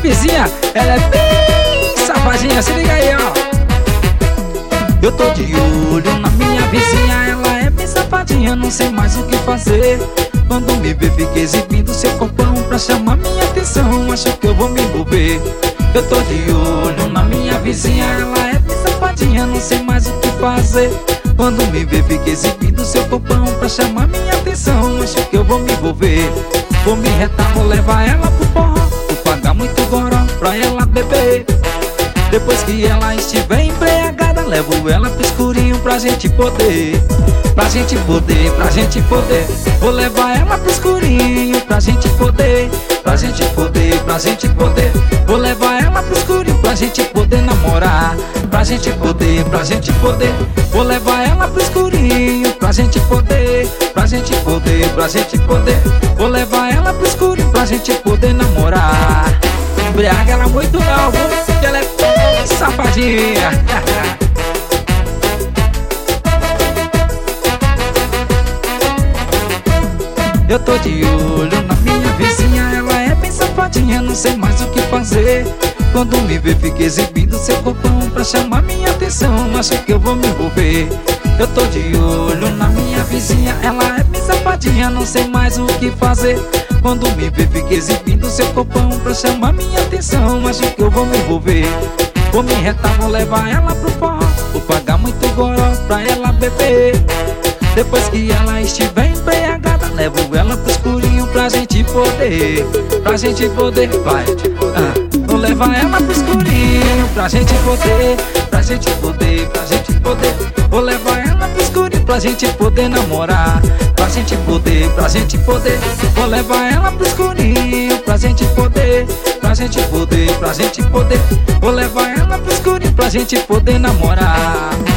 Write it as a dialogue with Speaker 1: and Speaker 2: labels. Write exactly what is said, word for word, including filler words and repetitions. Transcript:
Speaker 1: vizinha, ela é bem safadinha, se liga aí, ó. Eu tô de olho na minha vizinha, ela é bem safadinha, não sei mais o que fazer. Quando me vê fica exibindo seu corpão pra chamar minha atenção, acho que eu vou me envolver. Eu tô de olho na minha vizinha, ela é bem safadinha, não sei mais o que fazer. Quando me vê fica exibindo seu corpão pra chamar minha atenção, acho que eu vou me envolver. Vou me retar, vou levar ela pro forró, vou pagar muito goró pra ela beber. Depois que ela estiver embriagada, levo ela pro escurinho pra gente poder, pra gente poder, pra gente poder. Vou levar ela pro escurinho pra gente poder, pra gente poder, pra gente poder. Vou levar ela pro escurinho pra gente poder namorar, pra gente poder, pra gente poder. Vou levar ela pro escurinho pra gente poder, pra gente poder, pra gente poder. Vou levar ela pro escurinho pra gente poder namorar. Embriaga ela muito não, porque ela é bem safadinha. Eu tô de olho na minha vizinha, ela é bem safadinha, não sei mais o que fazer. Quando me vê fica exibindo seu corpão pra chamar minha atenção, acho que eu vou me envolver. Eu tô de olho na minha vizinha, ela é bem safadinha, não sei mais o que fazer. Quando me vê fica exibindo seu corpão pra chamar minha atenção, acho que eu vou me envolver. Vou me retar, vou levar ela pro forró, vou pagar muito goró pra ela beber. Depois que ela estiver embriagada, levo ela pro escurinho pra gente poder, pra gente poder, vai. Ah, vou levar ela pro escurinho pra gente poder, pra gente poder, pra gente poder. Vou levar ela pro escurinho pra gente poder namorar, pra gente poder, pra gente poder. Vou levar ela pro escurinho pra gente poder, pra gente poder, pra gente poder. Vou levar ela pro escurinho pra gente poder namorar.